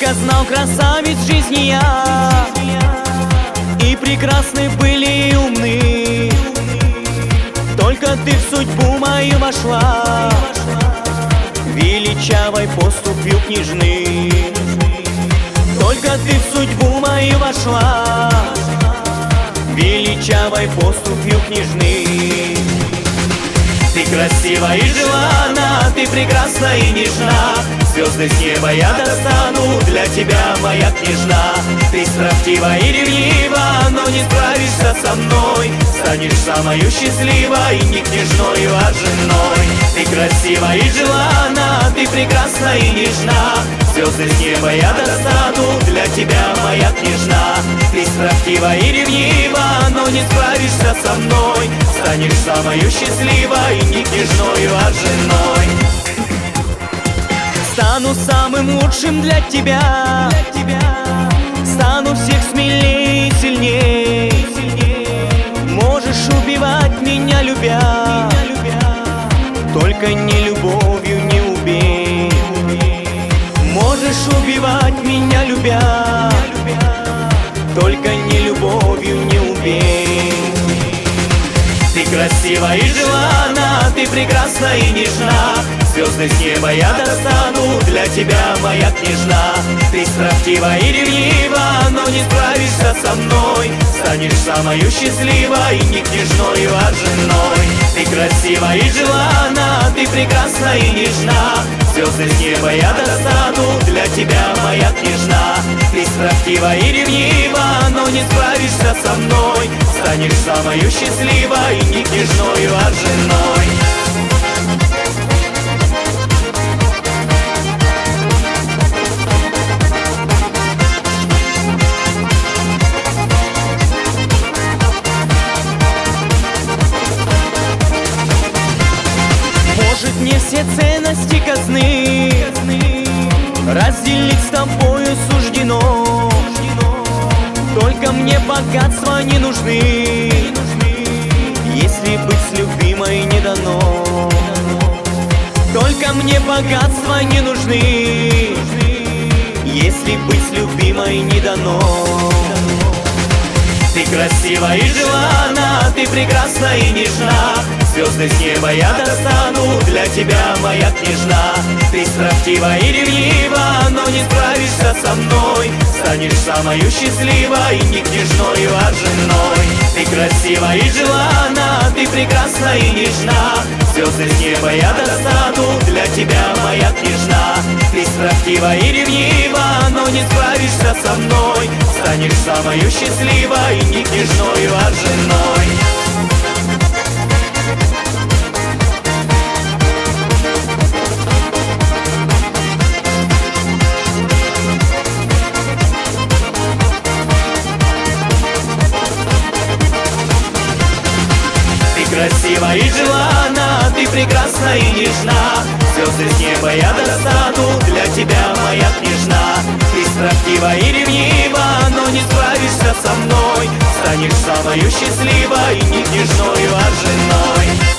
Сколько знал красавиц жизни я, и прекрасны были и умны, только ты в судьбу мою вошла, величавой поступью княжны. Только ты в судьбу мою вошла, величавой поступью княжны. Ты красива и желанна, ты прекрасна и нежна, звезды с неба я достану для тебя, моя княжна. Ты строптива и ревнива, но не справишься со мной, станешь самою счастливой, не княжной, а женой. Ты красива и желанна, ты прекрасна и нежна, звезды с неба я достану для тебя, моя княжна. Ты строптива и ревнива, но не справишься со мной, станешь самою счастливой, не княжной, а женой. Стану самым лучшим для тебя, стану всех смелее и сильней. Можешь убивать меня, любя, только не любовью не убей. Можешь убивать меня, любя, только не любовью не убей. Ты красива и желанна, ты прекрасна и нежна, звезды с неба я достану для тебя, моя княжна. Ты строптива и ревнива, но не справишься со мной, станешь самою счастливой, не княжной, а женой. Ты красива и желанна, ты прекрасна и нежна, звезды с неба я достану для тебя, моя княжна. Ты строптива и ревнива, но не справишься со мной, станешь самою счастливой, не княжной, а женой. Может, мне все ценности казны разделить с тобою суждено, только мне богатства не нужны, если быть с любимой не дано. Только мне богатства не нужны, если быть с любимой не дано. Ты красива и желанна, ты прекрасна и нежна, звезды с неба я достану для тебя, моя княжна. Ты строптива и ревнива, но не справишься со мной, станешь самою счастливой, не княжной, а женой. Ты красива и желанна, ты прекрасна и нежна, звезды с неба я достану для тебя, моя княжна. Ты строптива и ревнива, но не справишься со мной, станешь самою счастливой, не княжной, а женой. Красива и желанна, ты прекрасна и нежна, звезды с неба я достану для тебя, моя княжна. Ты строптива и ревнива, но не справишься со мной, станешь самою счастливой, не княжной, а женой.